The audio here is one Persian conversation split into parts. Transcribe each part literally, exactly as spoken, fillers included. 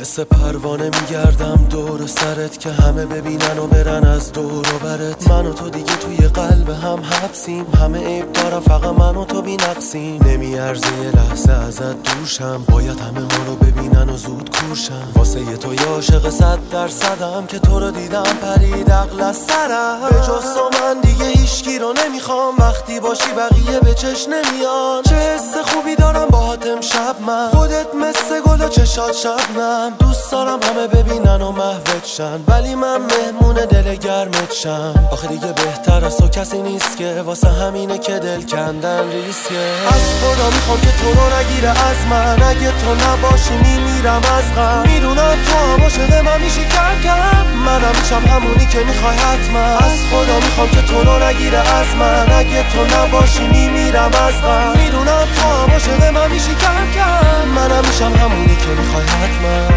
مثل پروانه میگردم دور سرت که همه ببینن و برن از دور و برت. من و تو دیگه توی قلب هم حبسیم، همه عیب دارم فقط من و تو بی نقصیم. نمیارزه یه لحظه ازت دوشم، باید همه ما رو ببینن و زود کورشم. واسه یه تو یه عاشق صد درصدم که تو رو دیدم پرید عقل از سرم. به جز تو من دیگه هیچکی رو نمیخوام، وقتی باشی بقیه به چش نمیان. چه حس خوبی دارم باهات امشب من، خودت مثل گل و چشات شبنم. دوست دارم همه ببینن و محوت شن، ولی من مهمون دل گرمت شم. آخه دیگه بهتر از تو کسی نیست که واسه همینه که دل کندن ریسکه. از خدا میخوام که تو رو نگیره از من، اگه تو نباشی میمیرم از غم. میدونم تو هم عاشق من میشی کم کم، منم میشم همونی که میخوای حتما. از خدا میخوام که تو رو نگیره از من، اگه تو نباشی میمیرم از غم. میدونم تو هم عاشق من میشی کم کم، منم میشم همونی که میخوای حتما.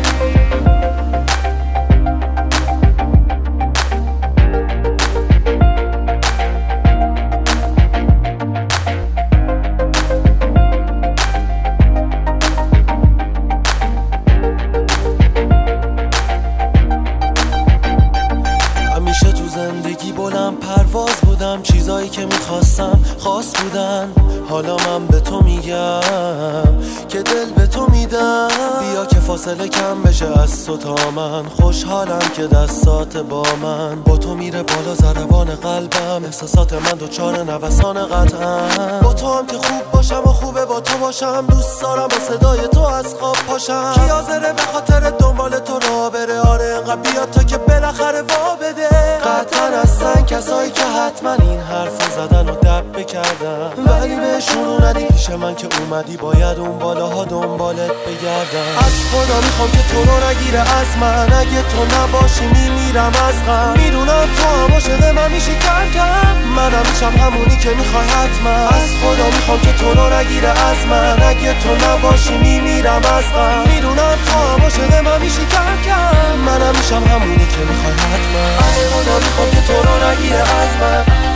زندگی بلند پرواز بودم، چیزایی که میخواستم خاص بودن. حالا من به تو میگم که دل به تو میدم، بیا که فاصله کم بشه از تو تا من. خوشحالم که دستات با من، با تو میره بالا ضربان قلبم. احساسات من دوچار نوسان قطعم، با تو هم که خوب باشم و خوبه با تو باشم. دوست دارم با صدای تو از خواب پاشم. کی حاضره به خاطر دنبال تو راه بره؟ آره انقدر بیا تا که بالاخره وا بده. قطعا هستن کسایی که حتما این حرفو زدن و دب بکردن، ولی بهشون ندی پیش من که اومدی باید اون بالاها دنبالت بگردم. از خدا میخوام که تو رو نگیره از من، اگه تو نباشی میمیرم از غم. میدونم تو هم عاشق من میشی کم کم، منم میشم همونی که میخوای حتما. از خدا میخوام که تو رو نگیره از من، اگه تو نباشی میمیرم از غم. میدونم تو هم عاشق من میشی کم کم، منم میشم همونی که میخوای حتما. از خدا میخوام که تو رو نگیره از من.